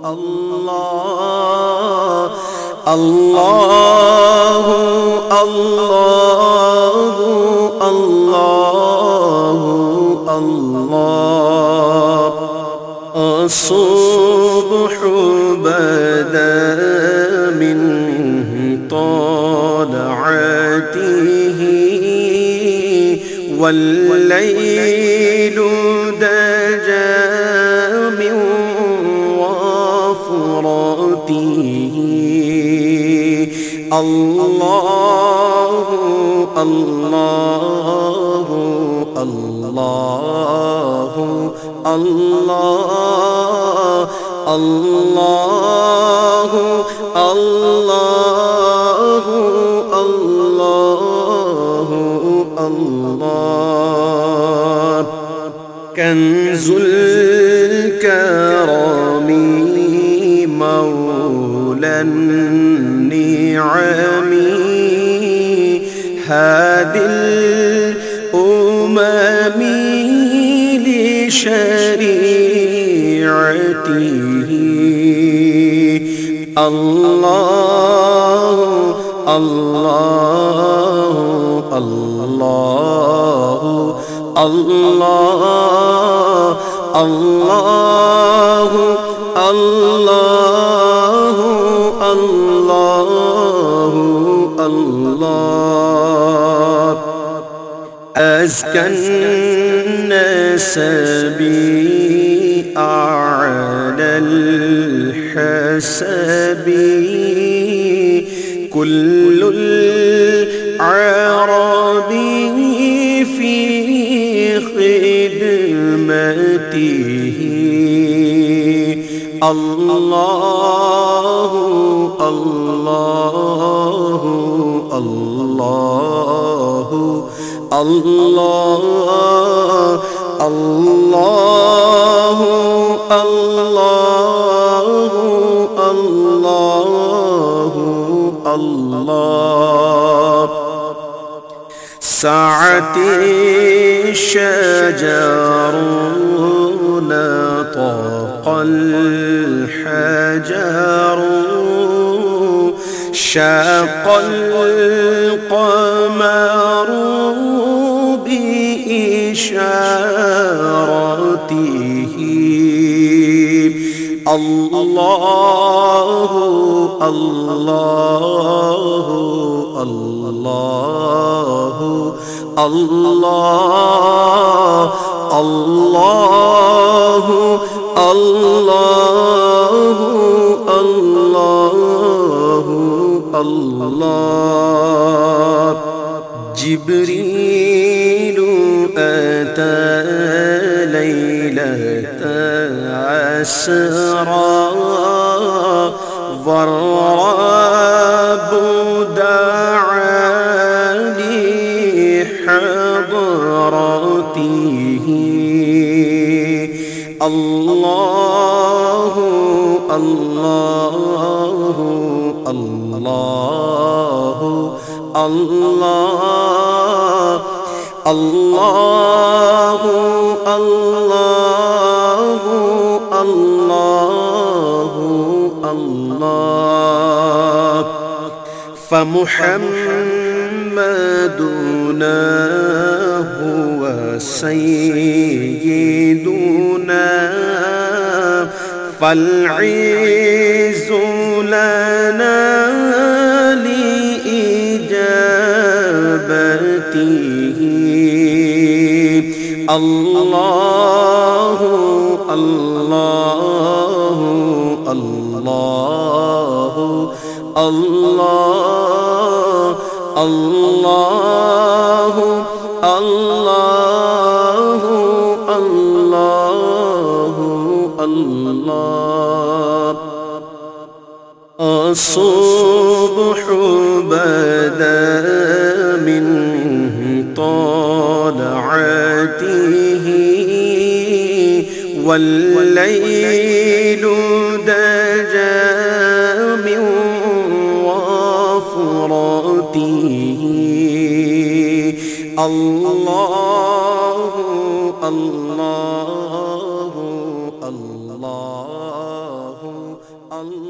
अल्लाह अल्लाह अल्लाह अल्लाह अल्लाह الصبح بدا من طلعته والليل دجى من وفرته الله الله الله الله الله الله الله الله كنز الكرم مولى النعم هادي الأمم لشريعته الله الله الله الله الله الله الله الله أزكى النسب أعلى الحسب كل العرب في خدمته الله الله الله الله الله الله الله الله سعت الشجر نطق الحجر شاق القمر بإشارته الله الله الله الله الله الله الله الله جبريل أتى ليلة عسرى ضرب دعا لحضرته الله الله الله الله الله الله الله الله فمحمدنا هو سيدنا فالعز لنا لإجابته الله الله الله الله الله الله الله الله الصبح بدا من طلعته والليل دجى من وفرته الله الله الله الله